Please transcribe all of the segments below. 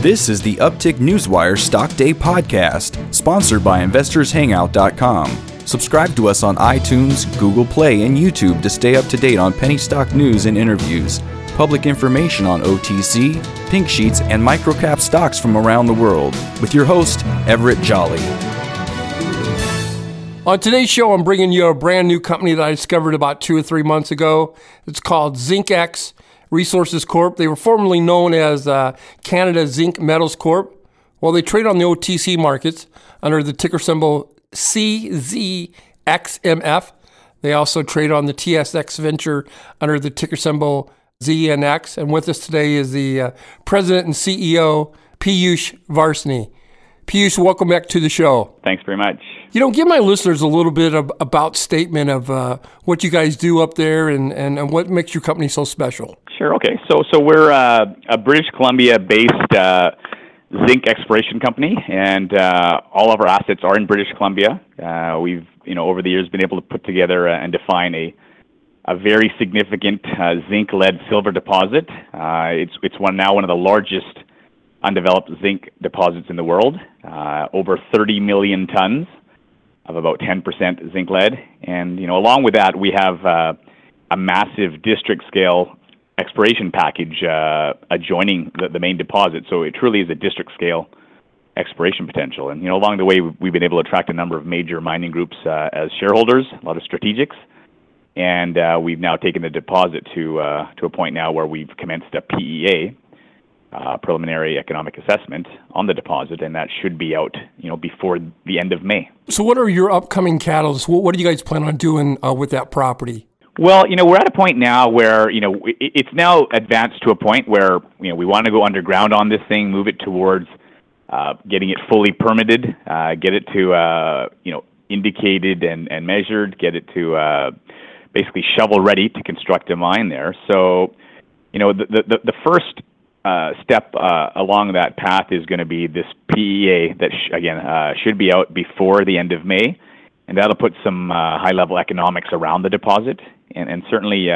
This is the Uptick Newswire Stock Day podcast, sponsored by InvestorsHangout.com. Subscribe to us on iTunes, Google Play, and YouTube to stay up to date on penny stock news and interviews, public information on OTC, pink sheets, and microcap stocks from around the world. With your host, Everett Jolly. On today's show, I'm bringing you a brand new company that I discovered about 2 or 3 months ago. It's called ZincX Resources Corp. They were formerly known as Canada Zinc Metals Corp. Well, they trade on the OTC markets under the ticker symbol CZXMF. They also trade on the TSX Venture under the ticker symbol ZNX. And with us today is the President and CEO, Piyush Varshney. Piyush, welcome back to the show. Thanks very much. Give my listeners a little bit of about statement of what you guys do up there and what makes your company so special. Sure. Okay. So we're a British Columbia-based zinc exploration company, and all of our assets are in British Columbia. We've, over the years, been able to put together and define a very significant zinc, lead, silver deposit. It's one of the largest undeveloped zinc deposits in the world. Over 30 million tons of about 10% zinc lead, and along with that, we have a massive district scale exploration package adjoining the main deposit. So it truly is a district scale exploration potential. And along the way, we've been able to attract a number of major mining groups as shareholders, a lot of strategics, and we've now taken the deposit to a point now where we've commenced a PEA. Preliminary economic assessment on the deposit, and that should be out, before the end of May. So what are your upcoming catalysts? What do you guys plan on doing with that property? Well, we're at a point now where, it's now advanced to a point where, we want to go underground on this thing, move it towards getting it fully permitted, get it to, indicated and measured, get it to basically shovel ready to construct a mine there. So, the first step along that path is going to be this PEA that, should be out before the end of May, and that'll put some high-level economics around the deposit. And certainly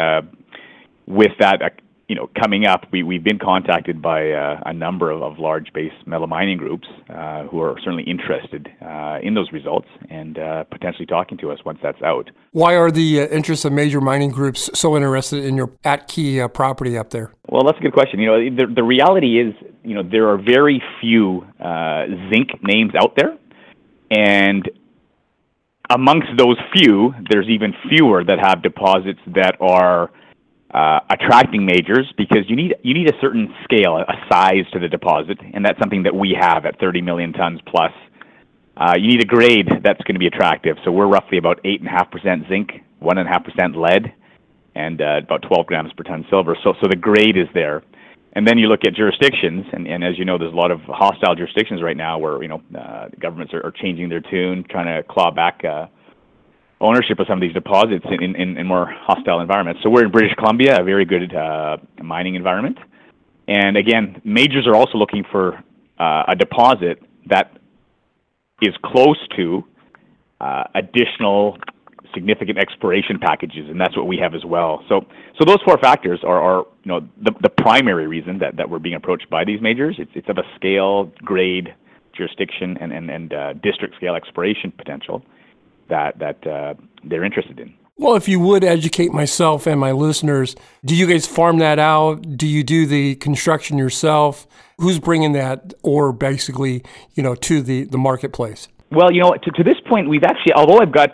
with that, coming up, we've been contacted by a number of large base metal mining groups who are certainly interested in those results and potentially talking to us once that's out. Why are the interests of major mining groups so interested in your At-Key property up there? Well, that's a good question. The reality is, there are very few zinc names out there, and amongst those few, there's even fewer that have deposits that are attracting majors, because you need a certain scale, a size to the deposit, and that's something that we have at 30 million tons plus. You need a grade that's going to be attractive. So we're roughly about 8.5% zinc, 1.5% lead, and about 12 grams per ton silver. So the grade is there. And then you look at jurisdictions, and as you know, there's a lot of hostile jurisdictions right now where governments are changing their tune, trying to claw back ownership of some of these deposits in more hostile environments. So we're in British Columbia, a very good mining environment. And again, majors are also looking for a deposit that is close to additional significant exploration packages, and that's what we have as well. So those four factors are the primary reason that we're being approached by these majors. It's of a scale, grade, jurisdiction, and district scale exploration potential that they're interested in. Well, if you would educate myself and my listeners, do you guys farm that out? Do you do the construction yourself? Who's bringing that ore basically, to the marketplace? Well, to this point, we've actually, although I've got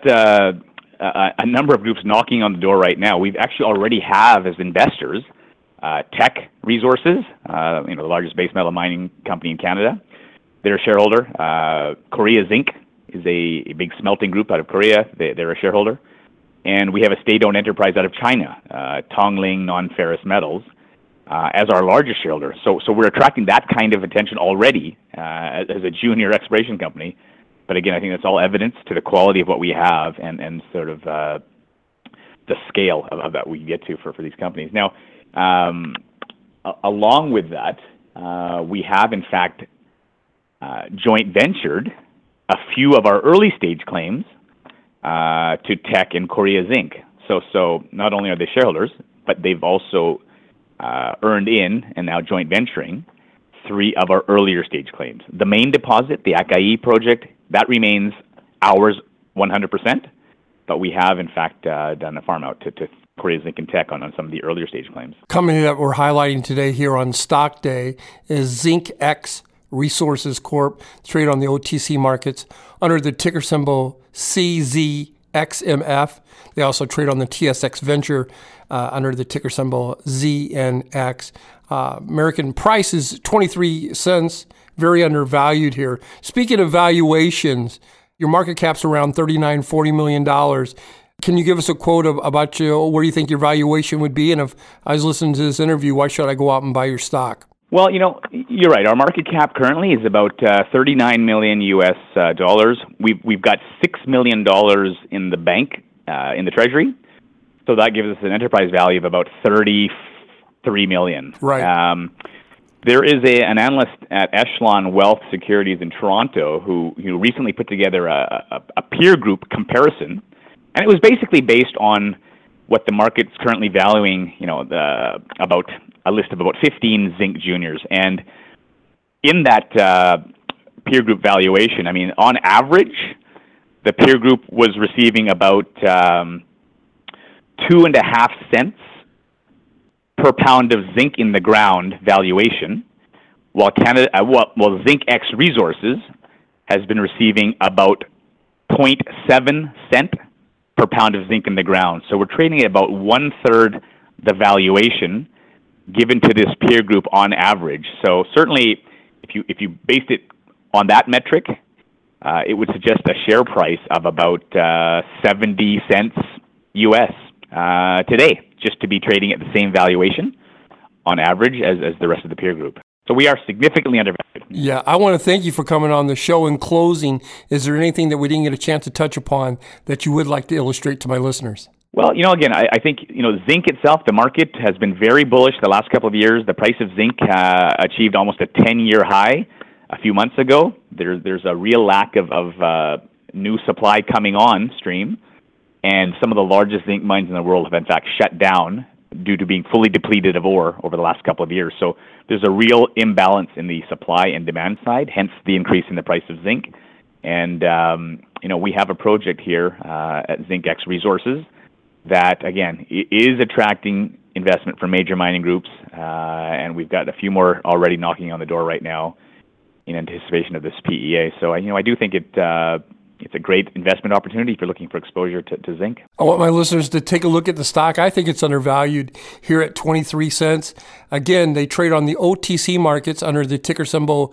a number of groups knocking on the door right now, we've actually already have as investors Teck Resources, the largest base metal mining company in Canada. They're a shareholder. Korea Zinc is a big smelting group out of Korea. They're a shareholder. And we have a state-owned enterprise out of China, Tongling Non-Ferrous Metals, as our largest shareholder. So we're attracting that kind of attention already as a junior exploration company. But again, I think that's all evidence to the quality of what we have and sort of the scale of that we get to for these companies. Now, along with that, we have in fact joint ventured a few of our early stage claims to Teck and Korea Zinc. So not only are they shareholders, but they've also earned in and now joint venturing 3 of our earlier stage claims. The main deposit, the Akai project, that remains ours 100%, but we have, in fact, done a farm out to Korea Zinc and Tech on some of the earlier stage claims. Company that we're highlighting today here on Stock Day is ZincX Resources Corp, trade on the OTC markets under the ticker symbol CZXMF. They also trade on the TSX Venture under the ticker symbol ZNX. American price is 23 cents, very undervalued here. Speaking of valuations, your market cap's around $39-40 million. Can you give us a quote about where you think your valuation would be? And if I was listening to this interview, why should I go out and buy your stock? Well, you're right. Our market cap currently is about $39 million US dollars. We've got $6 million in the bank, in the treasury. So that gives us an enterprise value of about $33 million. Right. There is an analyst at Echelon Wealth Securities in Toronto who recently put together a peer group comparison, and it was basically based on what the market's currently valuing, about a list of about 15 zinc juniors. And in that peer group valuation, I mean, on average, the peer group was receiving about 2.5 cents per pound of zinc in the ground valuation, while ZincX Resources has been receiving about 0.7 cent per pound of zinc in the ground. So we're trading at about 1/3 the valuation given to this peer group on average. So certainly, if you based it on that metric, it would suggest a share price of about 70 cents US today, just to be trading at the same valuation on average as the rest of the peer group. So we are significantly undervalued. Yeah, I want to thank you for coming on the show. In closing, is there anything that we didn't get a chance to touch upon that you would like to illustrate to my listeners? Well, again, I think, zinc itself, the market has been very bullish the last couple of years. The price of zinc achieved almost a 10-year high a few months ago. There's a real lack of new supply coming on stream, and some of the largest zinc mines in the world have, in fact, shut down due to being fully depleted of ore over the last couple of years. So there's a real imbalance in the supply and demand side, hence the increase in the price of zinc. And, we have a project here at ZincX Resources that, again, is attracting investment from major mining groups, and we've got a few more already knocking on the door right now in anticipation of this PEA. So, I do think it's a great investment opportunity if you're looking for exposure to zinc. I want my listeners to take a look at the stock. I think it's undervalued here at 23 cents. Again, they trade on the OTC markets under the ticker symbol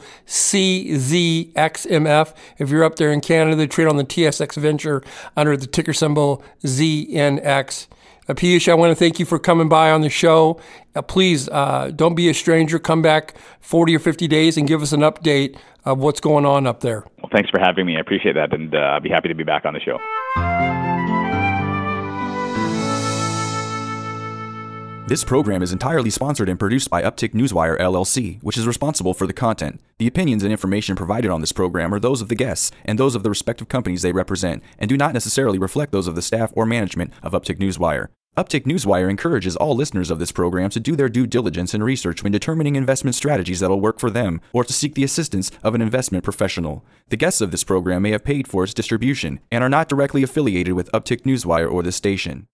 CZXMF. If you're up there in Canada, they trade on the TSX Venture under the ticker symbol ZNX. Piyush, I want to thank you for coming by on the show. Please, don't be a stranger. Come back 40 or 50 days and give us an update of what's going on up there. Well, thanks for having me. I appreciate that, and I'll be happy to be back on the show. This program is entirely sponsored and produced by Uptick Newswire, LLC, which is responsible for the content. The opinions and information provided on this program are those of the guests and those of the respective companies they represent, and do not necessarily reflect those of the staff or management of Uptick Newswire. Uptick Newswire encourages all listeners of this program to do their due diligence and research when determining investment strategies that will work for them, or to seek the assistance of an investment professional. The guests of this program may have paid for its distribution and are not directly affiliated with Uptick Newswire or this station.